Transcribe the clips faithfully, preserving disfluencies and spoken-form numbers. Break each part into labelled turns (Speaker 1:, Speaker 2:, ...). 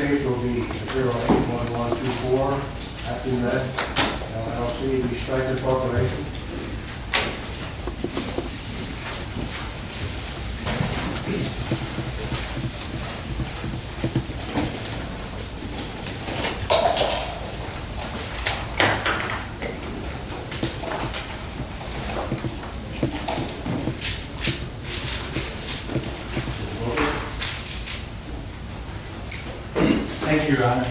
Speaker 1: case will be zero eight one one two four, AccuMed, L L C, v. Stryker Corporation.
Speaker 2: Thank you, Your Honor.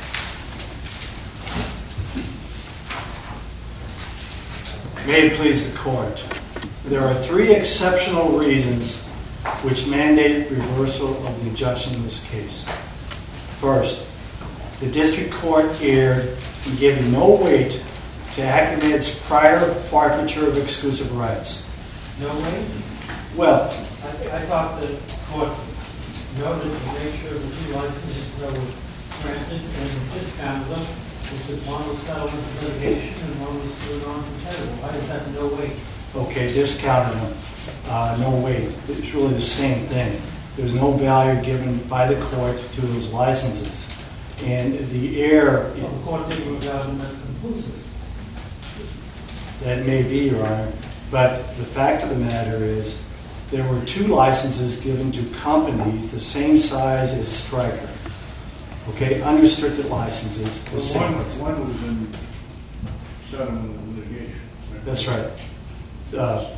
Speaker 2: May it please the Court. There are three exceptional reasons which mandate reversal of the injunction in this case. First, the District Court erred in giving no weight to AccuMed's prior forfeiture of exclusive rights.
Speaker 3: No weight?
Speaker 2: Well,
Speaker 3: I, th- I thought the court noted the nature of the two licenses that were granted and discounted them, because one was settlement litigation and one was to a non-competitive. Why is that no weight?
Speaker 2: okay, discounted them, uh, no weight. It's really the same thing. There's no value given by the court to those licenses. And the error...
Speaker 3: Well, the court didn't regard them as conclusive.
Speaker 2: That may be, Your Honor. But the fact of the matter is there were two licenses given to companies the same size as Stryker. Okay, unrestricted licenses. The
Speaker 1: Well,
Speaker 2: same
Speaker 1: one,
Speaker 2: price.
Speaker 1: one was in settlement of litigation. Right?
Speaker 2: That's right. Uh,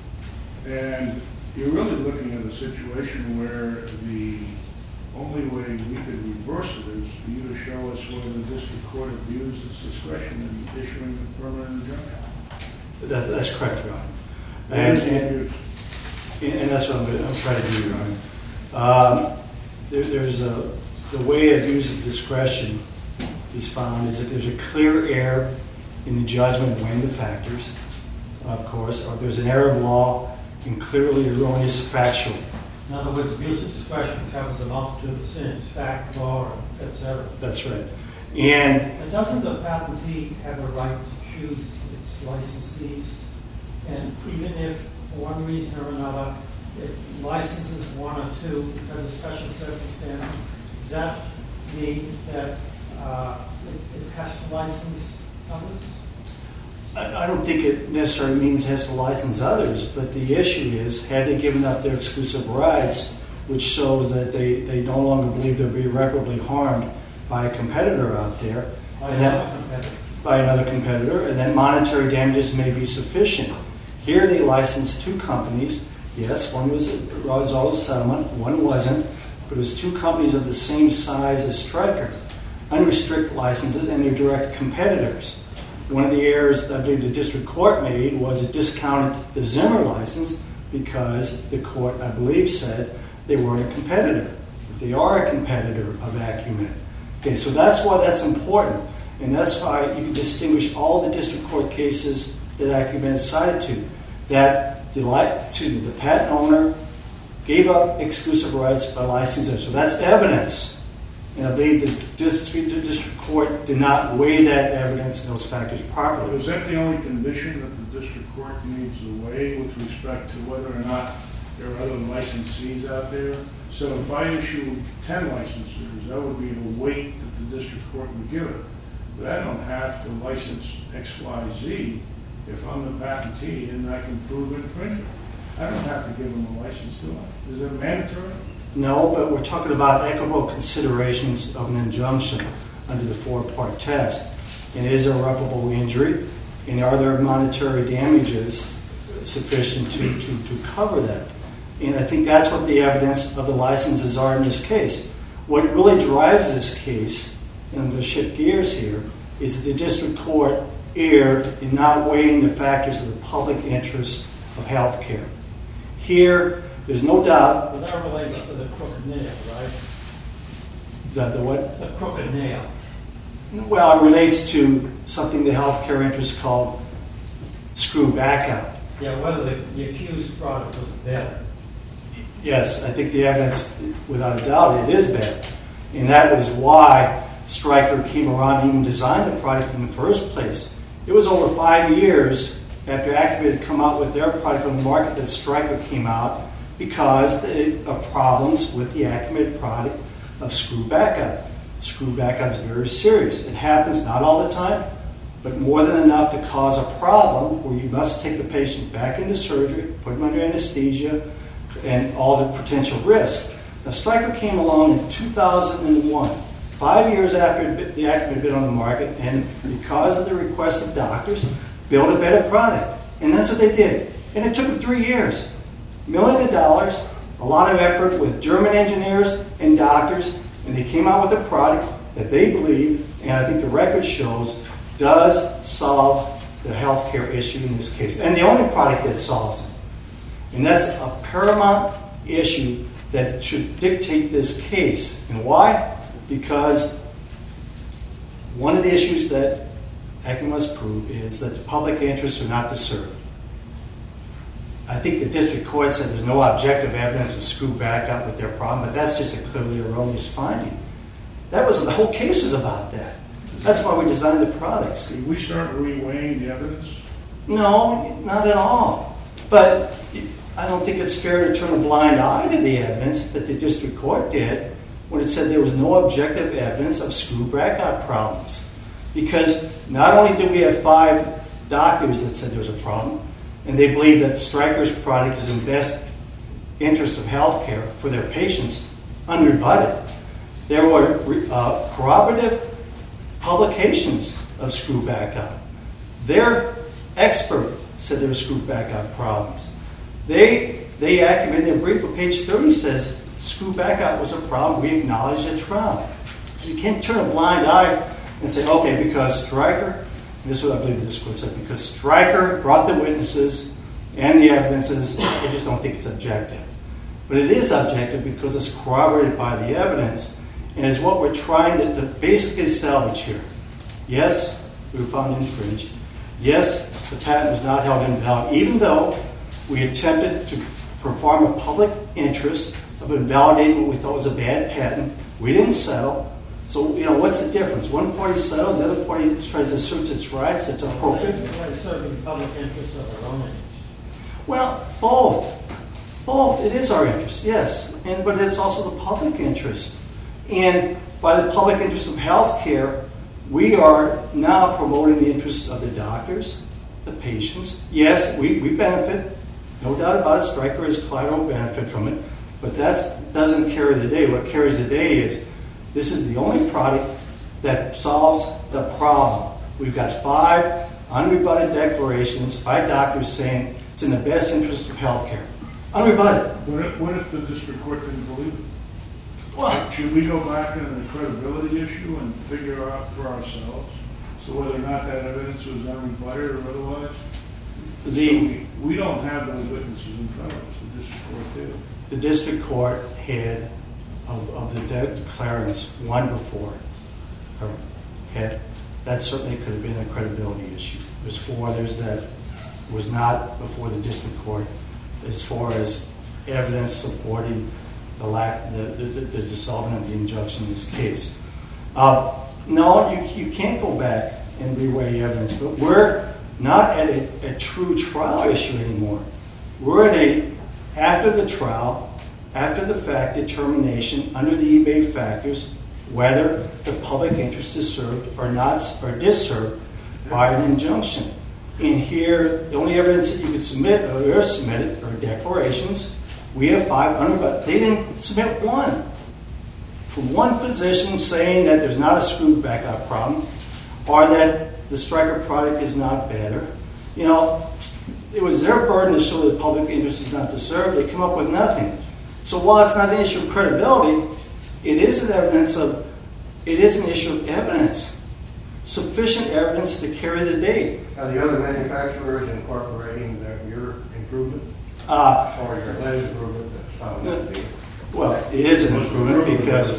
Speaker 1: And you're really looking at a situation where the only way we could reverse it is for you to show us whether the district court abused its discretion in issuing a permanent injunction.
Speaker 2: that's, that's correct, Your Honor.
Speaker 1: What
Speaker 2: And,
Speaker 1: is the
Speaker 2: and,
Speaker 1: abuse?
Speaker 2: and that's what I'm, gonna, I'm trying to do, Your Honor. Um, there, there's a, the way abuse of discretion is found is that there's a clear error in the judgment weighing the factors, of course, or if there's an error of law and clearly erroneous factual.
Speaker 3: In other words, abuse of discretion covers a multitude of sins, fact, law, et cetera.
Speaker 2: That's right. And
Speaker 3: But doesn't the patentee have a right to choose its licensees? And even if, for one reason or another, it licenses one or two because of special circumstances, does that mean that uh, it, it has to license others?
Speaker 2: I I don't think it necessarily means it has to license others, but the issue is, have they given up their exclusive rights, which shows that they, they no longer believe they'll be irreparably harmed by a competitor out there.
Speaker 3: By
Speaker 2: and that-
Speaker 3: another competitor?
Speaker 2: by another competitor, and that monetary damages may be sufficient. Here they licensed two companies. Yes, one was a result of settlement, one wasn't, but it was two companies of the same size as Stryker, unrestricted licenses, and they're direct competitors. One of the errors that I believe the district court made was it discounted the Zimmer license because the court, I believe, said they weren't a competitor. But they are a competitor of AccuMed. Okay, so that's why that's important. And that's why you can distinguish all the district court cases that AccuMed cited to. That the, excuse me, the patent owner gave up exclusive rights by licensing. So that's evidence. And I believe the district, the district court did not weigh that evidence and those factors properly.
Speaker 1: Is that the only condition that the district court needs to weigh with respect to whether or not there are other licensees out there? So if I issue ten licenses, that would be the weight that the district court would give it. But I don't have to license X Y Z if I'm the patentee and I can prove infringement. I don't have to give them a license, do I? Is it mandatory?
Speaker 2: No, but we're talking about equitable considerations of an injunction under the four-part test. And is there irreparable injury? And are there monetary damages sufficient to, to, to cover that? And I think that's what the evidence of the licenses are in this case. What really drives this case, and I'm going to shift gears here, is that the district court erred in not weighing the factors of the public interest of health care. Here, there's no doubt...
Speaker 3: But that relates to the crooked nail, right?
Speaker 2: The, the what?
Speaker 3: The crooked nail.
Speaker 2: Well, it relates to something the healthcare interests call screw back out.
Speaker 3: Yeah, whether the, the accused product was better.
Speaker 2: Yes, I think the evidence, without a doubt, it is bad. And that was why Stryker came around and even designed the product in the first place. It was over five years after AccuMed had come out with their product on the market that Stryker came out because of problems with the AccuMed product of screw back out. screw back out's very serious. It happens not all the time, but more than enough to cause a problem where you must take the patient back into surgery, put them under anesthesia, and all the potential risks. Now, Stryker came along in two thousand one, five years after the Active had been on the market, and because of the request of doctors, built a better product. And that's what they did. And it took them three years. Millions of dollars, a lot of effort with German engineers and doctors, and they came out with a product that they believe, and I think the record shows, does solve the healthcare issue in this case. And the only product that solves it. And that's a paramount issue that should dictate this case. And why? Because one of the issues that Acton must prove is that the public interests are not disturbed. I think the district court said there's no objective evidence of screw back up with their problem, but that's just a clearly erroneous finding. That was, the whole case was about that. That's why we designed the products.
Speaker 1: Did we start reweighing the evidence?
Speaker 2: No, not at all. But I don't think it's fair to turn a blind eye to the evidence that the district court did when it said there was no objective evidence of screw back out problems. Because not only did we have five doctors that said there was a problem, and they believe that Stryker's product is in the best interest of healthcare for their patients, unrebutted. There were uh, corroborative publications of screw back out. Their expert said there were screw back out problems. They they activated their brief, but page thirty says screw back out was a problem. We acknowledged at trial. So you can't turn a blind eye and say, okay, because Stryker, this is what I believe the district court said, because Stryker brought the witnesses and the evidences, I just don't think it's objective. But it is objective because it's corroborated by the evidence, and is what we're trying to, to basically salvage here. Yes, we were found infringed. Yes, the patent was not held invalid, even though we attempted to perform a public interest of invalidating what we thought was a bad patent. We didn't settle. So, you know, what's the difference? One party settles, the other party tries to assert its rights. It's appropriate.
Speaker 3: By serving the public interest of their own interest.
Speaker 2: Well, both. Both. It is our interest, yes. And but it's also the public interest. And by the public interest of healthcare, we are now promoting the interests of the doctors, the patients. Yes, we, we benefit. No doubt about it. Stryker has collateral benefit from it. But that doesn't carry the day. What carries the day is this is the only product that solves the problem. We've got five unrebutted declarations by doctors saying it's in the best interest of healthcare. Unrebutted.
Speaker 1: What if, what if the district court didn't believe it?
Speaker 2: Well,
Speaker 1: Should we go back into the credibility issue and figure out for ourselves so whether or not that evidence was unrebutted or otherwise?
Speaker 2: the
Speaker 1: So we, we don't have those witnesses in front of us. The district court did.
Speaker 2: the district court had of, of the de- declarants one before her had that certainly could have been a credibility issue. There's four others that was not before the district court as far as evidence supporting the lack, the, the, the dissolving of the injunction in this case. Uh, no, you, you can't go back and reweigh evidence, but we're not at a, a true trial issue anymore. We're at a, after the trial, after the fact determination under the eBay factors whether the public interest is served or not, or disserved by an injunction. And here, the only evidence that you could submit or are submitted are declarations. We have five hundred, but they didn't submit one. From one physician saying that there's not a screwed back out problem or that the Stryker product is not better. You know, it was their burden to show that public interest is not deserved. They come up with nothing. So while it's not an issue of credibility, it is an evidence of, it is an issue of evidence. Sufficient evidence to carry the day.
Speaker 4: Are the other manufacturers incorporating their, your improvement
Speaker 2: Uh,
Speaker 4: or your alleged improvement that's found to be?
Speaker 2: well, it is an improvement because,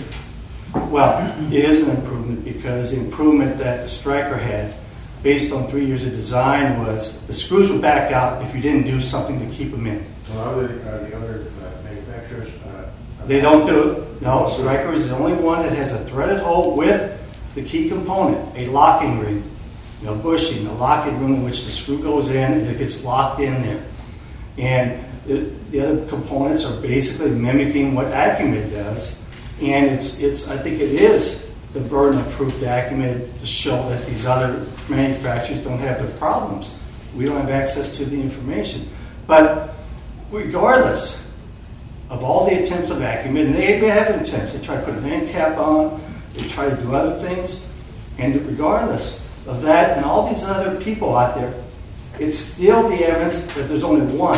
Speaker 2: well, it is an improvement because the improvement that the Stryker had, based on three years of design, was the screws would back out if you didn't do something to keep them in.
Speaker 4: So are the, are the other uh, manufacturers? Uh,
Speaker 2: They don't do it. No, Stryker is the only one that has a threaded hole with the key component, a locking ring, you know, bushing, a locking ring in which the screw goes in and it gets locked in there. And the, the other components are basically mimicking what Acumed does, And it's, it's, I think it is the burden of proof to Acumen to show that these other manufacturers don't have their problems. We don't have access to the information. But regardless of all the attempts of Acumen, and they have attempts, they try to put an end cap on, they try to do other things, and regardless of that and all these other people out there, it's still the evidence that there's only one,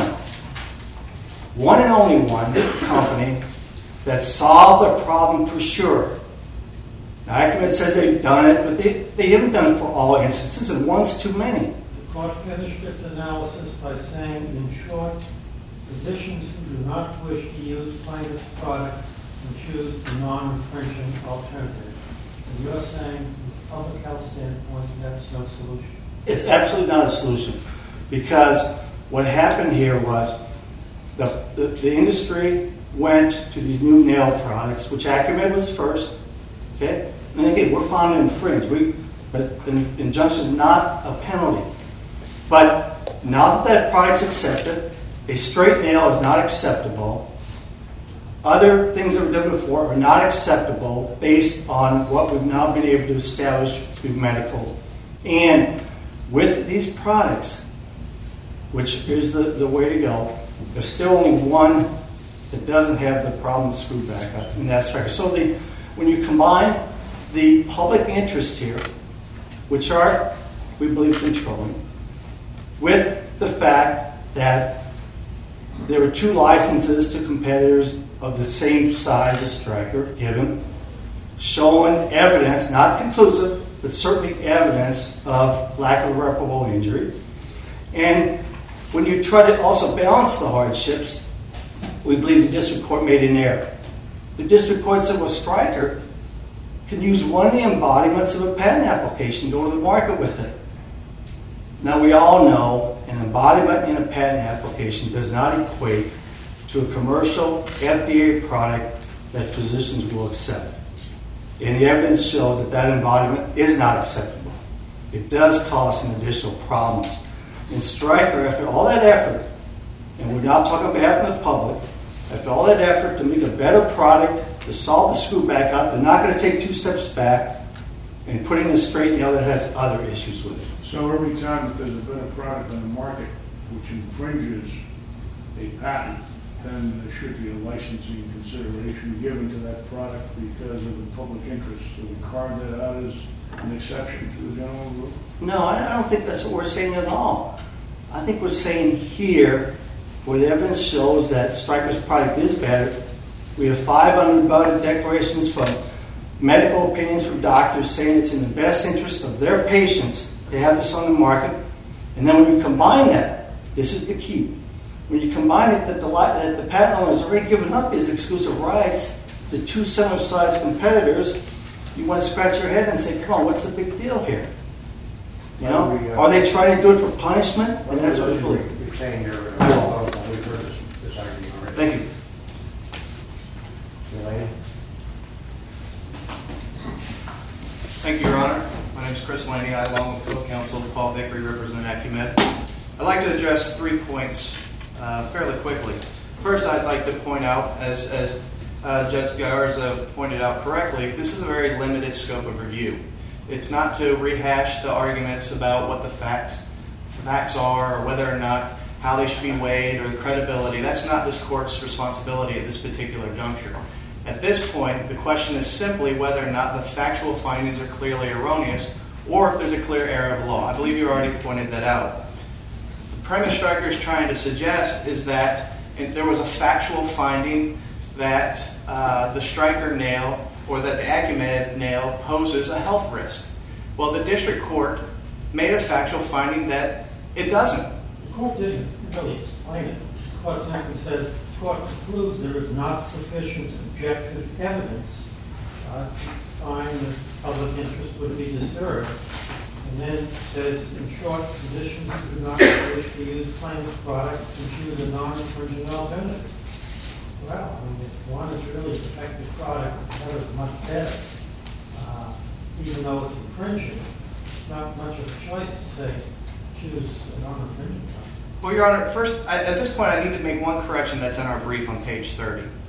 Speaker 2: one and only one company that solved the problem for sure. Now, Acumen says they've done it, but they, they haven't done it for all instances, and one's too many.
Speaker 3: The court finished its analysis by saying, in short, physicians who do not wish to use plaintiff's product can choose the non-infringing alternative. And you're saying, from a public health standpoint, that's no solution.
Speaker 2: It's absolutely not a solution, because what happened here was the, the, the industry went to these new nail products, which Acumen was first. Okay, and again, we're found to infringe. We, but an injunction is not a penalty. But now that that product's accepted, a straight nail is not acceptable. Other things that were done before are not acceptable based on what we've now been able to establish through medical. And with these products, which is the, the way to go, there's still only one that doesn't have the problem screwed back up, and that's Stryker. So the, when you combine the public interest here, which are, we believe, controlling, with the fact that there were two licenses to competitors of the same size as Stryker given, showing evidence, not conclusive, but certainly evidence of lack of irreparable injury. And when you try to also balance the hardships, we believe the district court made an error. The district court said, well, Stryker can use one of the embodiments of a patent application, go to the market with it. Now, we all know an embodiment in a patent application does not equate to a commercial F D A product that physicians will accept. And the evidence shows that that embodiment is not acceptable. It does cause some additional problems. And Stryker, after all that effort, and we're not talking on behalf of the public, after all that effort to make a better product, to solve the screw back up, they're not going to take two steps back and put in a straight nail that has other issues with it.
Speaker 1: So every time that there's a better product on the market which infringes a patent, then there should be a licensing consideration given to that product because of the public interest. So we carve that out as an exception to the general rule?
Speaker 2: No, I don't think that's what we're saying at all. I think we're saying here, where the evidence shows that Stryker's product is better, we have five unrebutted declarations from medical opinions from doctors saying it's in the best interest of their patients to have this on the market. And then when you combine that, this is the key. When you combine it that the, that the patent owner has already given up his exclusive rights to two similar-sized competitors, you want to scratch your head and say, come on, what's the big deal here? You know?
Speaker 4: We, uh,
Speaker 2: Are they trying to do it for punishment? And that's what
Speaker 4: Those
Speaker 2: really...
Speaker 4: you're you're saying here, uh, we've heard this, this argument already.
Speaker 2: Thank you.
Speaker 4: Elaine?
Speaker 5: Thank you, Your Honor. My name is Chris Laney. I, along with co-counsel Paul Vickery, represent Acumen. I'd like to address three points uh, fairly quickly. First, I'd like to point out, as, as uh, Judge Garza pointed out correctly, this is a very limited scope of review. It's not to rehash the arguments about what the facts, facts are or whether or not how they should be weighed or the credibility. That's not this court's responsibility at this particular juncture. At this point, the question is simply whether or not the factual findings are clearly erroneous or if there's a clear error of law. I believe you already pointed that out. The premise Stryker is trying to suggest is that there was a factual finding that uh, the Stryker nail or that the Acumen nail poses a health risk. Well, the district court made a factual finding that it doesn't.
Speaker 3: The court didn't really explain it. The court simply says, the court concludes there is not sufficient objective evidence uh, to find that public interest would be disturbed. And then says, in short, physicians who do not wish to use plaintiff's product can choose a non-infringing alternative. Well, I mean, if one is really a defective product, the other is much better. Uh, even though it's infringing, it's not much of a choice to say, choose a non-infringing product.
Speaker 5: Well, Your Honor, first, I, at this point, I need to make one correction that's in our brief on page thirty.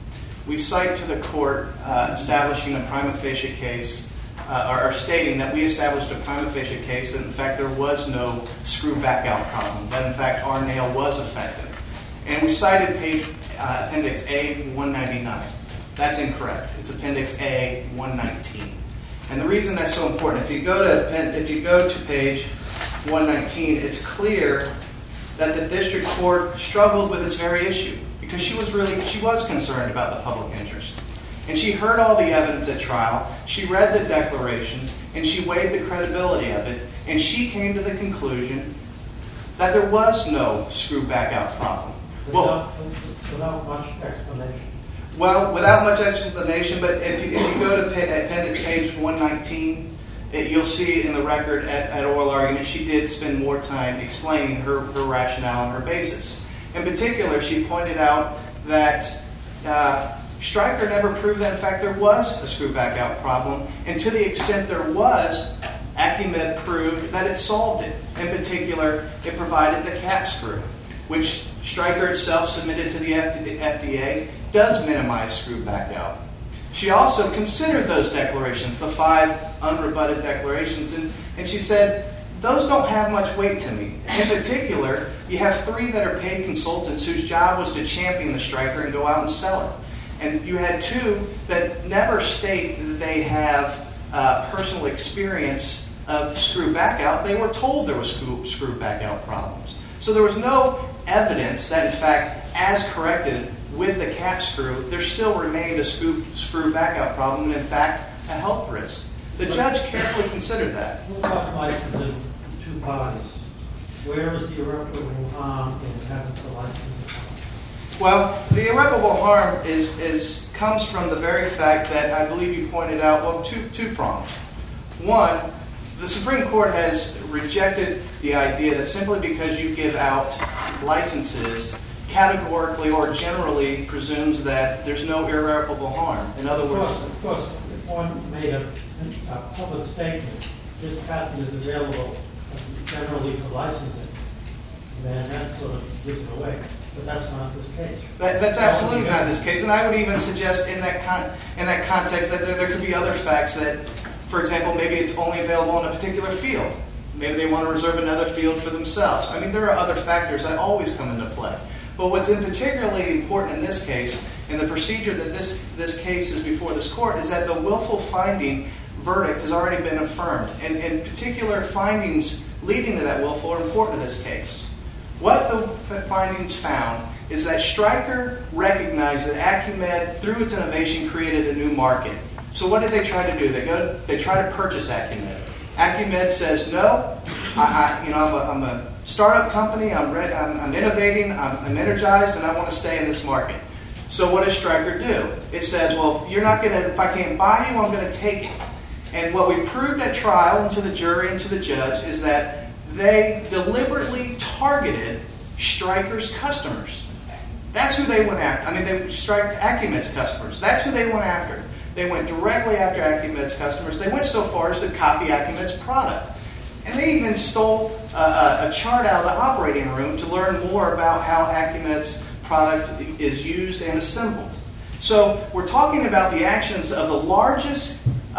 Speaker 5: we cite to the court uh, establishing a prima facie case, uh, or, or stating that we established a prima facie case that in fact there was no screw back out problem, that in fact our nail was effective. And we cited page, uh, Appendix A one ninety-nine. That's incorrect. It's Appendix A one nineteen. And the reason that's so important, if you go to if you go to page one nineteen, it's clear that the district court struggled with this very issue because she was really she was concerned about the public interest. And she heard all the evidence at trial, she read the declarations, and she weighed the credibility of it, and she came to the conclusion that there was no screw back out problem.
Speaker 3: Without, without much explanation.
Speaker 5: Well, without much explanation, but if you, if you go to appendix page one nineteen, it, you'll see in the record at, at oral argument, she did spend more time explaining her, her rationale and her basis. In particular, she pointed out that uh, Stryker never proved that, in fact, there was a screw back out problem, and to the extent there was, Acumed proved that it solved it. In particular, it provided the cap screw, which Stryker itself submitted to the F D A, does minimize screw back out. She also considered those declarations, the five unrebutted declarations, and, and she said, those don't have much weight to me. In particular, you have three that are paid consultants whose job was to champion the Stryker and go out and sell it. And you had two that never state that they have uh, personal experience of screw back out. They were told there was screw, screw back out problems. So there was no evidence that, in fact, as corrected with the cap screw, there still remained a screw, screw back out problem, and in fact, a health risk. The judge carefully considered that.
Speaker 3: What about licensing two parties? Where is the irreparable harm in having to license it?
Speaker 5: Well, the irreparable harm is, is comes from the very fact that I believe you pointed out, well, two, two prongs. One, the Supreme Court has rejected the idea that simply because you give out licenses, categorically or generally presumes that there's no irreparable harm. In other words,
Speaker 3: of course, of course if one made a, a public statement, this patent is available generally for licensing, then that sort of gives it away. But that's not this case.
Speaker 5: That, that's absolutely not this case, and I would even suggest in that con- in that context that there, there could be other facts that, for example, maybe it's only available in a particular field. Maybe they want to reserve another field for themselves. I mean, there are other factors that always come into play. But what's in particularly important in this case, and the procedure that this, this case is before this court, is that the willful finding verdict has already been affirmed. And in particular, findings leading to that willful are important to this case. What the findings found is that Stryker recognized that Acumed, through its innovation, created a new market. So what did they try to do? They go, they try to purchase Acumed. Acumed says, no, I, I, you know, I'm a, I'm a startup company, I'm, re- I'm, I'm innovating, I'm, I'm energized, and I want to stay in this market. So what does Stryker do? It says, well, if you're not going to, if I can't buy you, I'm going to take it. And what we proved at trial and to the jury and to the judge is that they deliberately targeted Stryker's customers. That's who they went after. I mean, they struck Acumed's customers. That's who they went after. They went directly after Acumed's customers. They went so far as to copy Acumed's product. And they even stole uh, a chart out of the operating room to learn more about how Acumed's product is used and assembled. So we're talking about the actions of the largest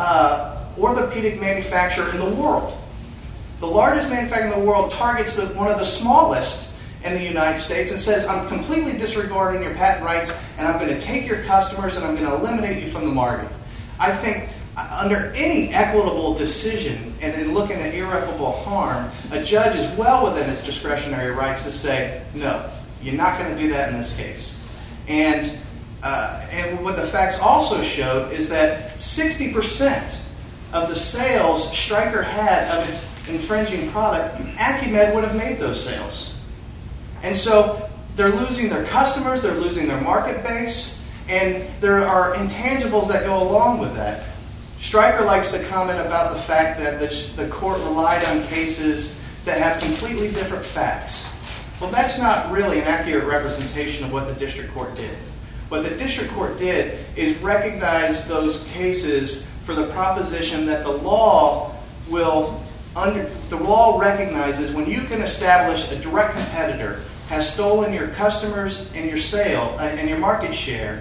Speaker 5: uh, orthopedic manufacturer in the world. The largest manufacturer in the world targets the, one of the smallest in the United States and says, I'm completely disregarding your patent rights, and I'm going to take your customers and I'm going to eliminate you from the market. I think under any equitable decision and in looking at irreparable harm, a judge is well within his discretionary rights to say, no, you're not going to do that in this case. And, uh, and what the facts also showed is that sixty percent of the sales Stryker had of its infringing product, Acumed would have made those sales. And so they're losing their customers, they're losing their market base, and there are intangibles that go along with that. Stryker likes to comment about the fact that the, the court relied on cases that have completely different facts. Well, that's not really an accurate representation of what the district court did. What the district court did is recognize those cases for the proposition that the law will under, the law recognizes when you can establish a direct competitor has stolen your customers and your sale uh, and your market share,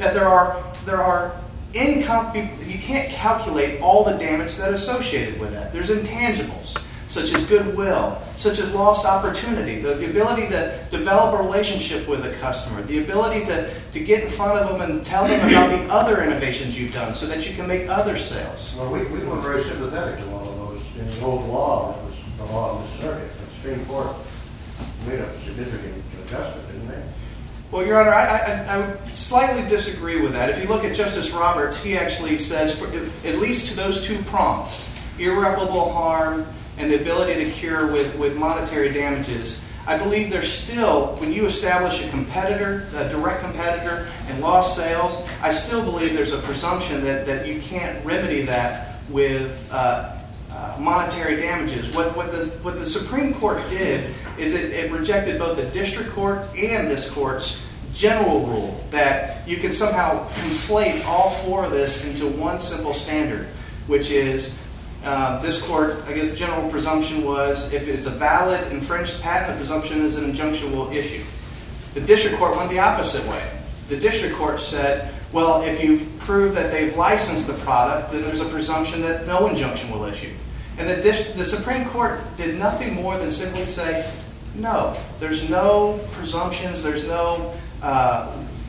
Speaker 5: that there are there are income. You can't calculate all the damage that is associated with that. There's intangibles, such as goodwill, such as lost opportunity, the, the ability to develop a relationship with a customer, the ability to, to get in front of them and tell them about the other innovations you've done so that you can make other sales.
Speaker 4: Well, we, we were very sympathetic to all of those in the old law, that was the law of the circuit. The Supreme Court made a significant adjustment, didn't they?
Speaker 5: Well, Your Honor, I, I, I would slightly disagree with that. If you look at Justice Roberts, he actually says, for, if, at least to those two prongs, irreparable harm and the ability to cure with, with monetary damages, I believe there's still, when you establish a competitor, a direct competitor, and lost sales, I still believe there's a presumption that, that you can't remedy that with uh, uh, monetary damages. What, what, the, what the Supreme Court did is it, it rejected both the district court and this court's general rule that you can somehow conflate all four of this into one simple standard, which is Uh, this court, I guess the general presumption was if it's a valid infringed patent, the presumption is an injunction will issue. The district court went the opposite way. The district court said, well, if you've proved that they've licensed the product, then there's a presumption that no injunction will issue. And the, dis- the Supreme Court did nothing more than simply say, no, there's no presumptions, there's no uh,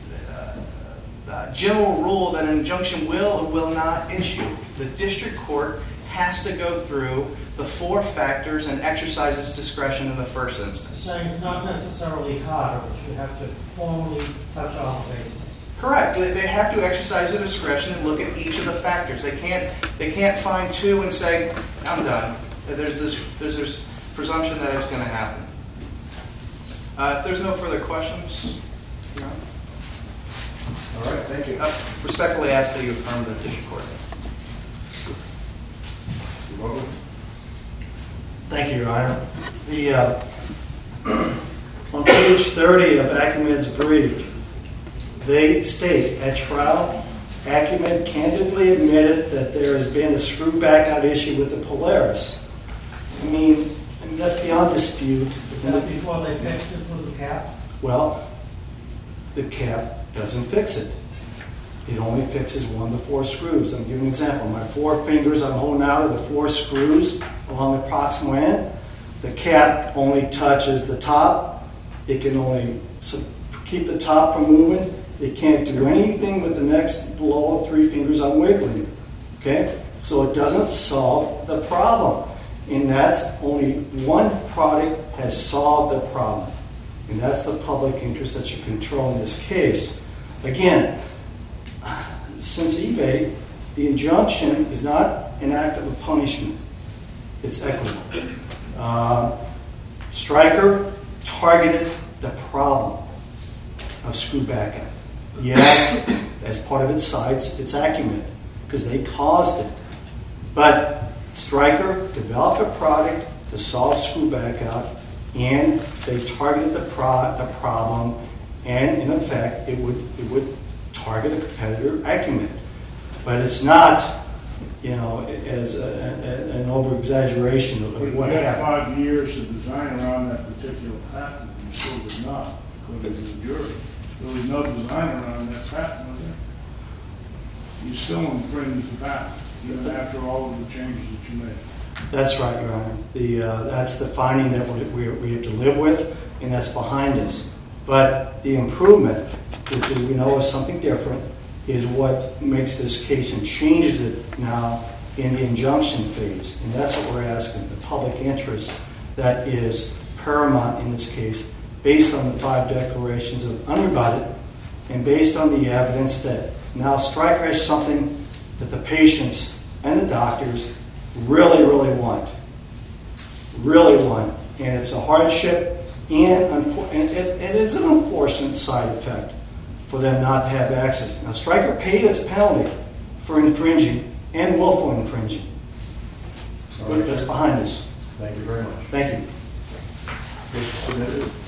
Speaker 5: uh, uh, general rule that an injunction will or will not issue. The district court has to go through the four factors and exercise its discretion in the first instance.
Speaker 3: Saying it's not necessarily harder, but you have to formally touch all the bases.
Speaker 5: Correct. They they have to exercise their discretion and look at each of the factors. They can't they can't find two and say, I'm done. There's this there's this presumption that it's going to happen. Uh, if there's no further questions, no?
Speaker 4: All right, thank you.
Speaker 5: Uh, respectfully ask that you affirm the district court.
Speaker 2: Thank you, Your Honor. The, uh, on page thirty of Acumed's brief, they state, at trial, Acumed candidly admitted that there has been a screw back out issue with the Polaris. I mean, I mean that's beyond dispute.
Speaker 3: Is that before they fixed it with the cap?
Speaker 2: Well, the cap doesn't fix it. It only fixes one of the four screws. I'm giving an example. My four fingers I'm holding out of the four screws along the proximal end. The cap only touches the top. It can only keep the top from moving. It can't do anything with the next below three fingers I'm wiggling. Okay? So it doesn't solve the problem. And that's only one product has solved the problem. And that's the public interest that you control in this case. Again, since eBay, the injunction is not an act of a punishment. It's equitable. Uh, Stryker targeted the problem of screw backup. Yes, as part of its sites, it's Acumed, because they caused it. But Stryker developed a product to solve screw backup, and they targeted the, pro- the problem, and in effect, it would it would target a competitor, Acumed. But it's not, you know, as a, a, an over-exaggeration of
Speaker 1: We
Speaker 2: what
Speaker 1: had
Speaker 2: happened.
Speaker 1: five years to design around that particular patent, and you still did not, according to the jury. There was no design around that patent, was there? You still infringed the patent, even after all of the changes that you made.
Speaker 2: That's right, Your Honor. The, uh, that's the finding that we, we have to live with, and that's behind us. But the improvement, which is, we know is something different, is what makes this case and changes it now in the injunction phase. And that's what we're asking, the public interest that is paramount in this case, based on the five declarations of unrebutted, and based on the evidence that now Stryker has something that the patients and the doctors really, really want. Really want. And it's a hardship, and, unfor- and it's, it is an unfortunate side effect for them not to have access. Now, Stryker paid its penalty for infringing and willful infringing.
Speaker 4: All
Speaker 2: But
Speaker 4: right,
Speaker 2: that's
Speaker 4: sir.
Speaker 2: behind us.
Speaker 4: Thank you very much.
Speaker 2: Thank you.
Speaker 4: Case is submitted.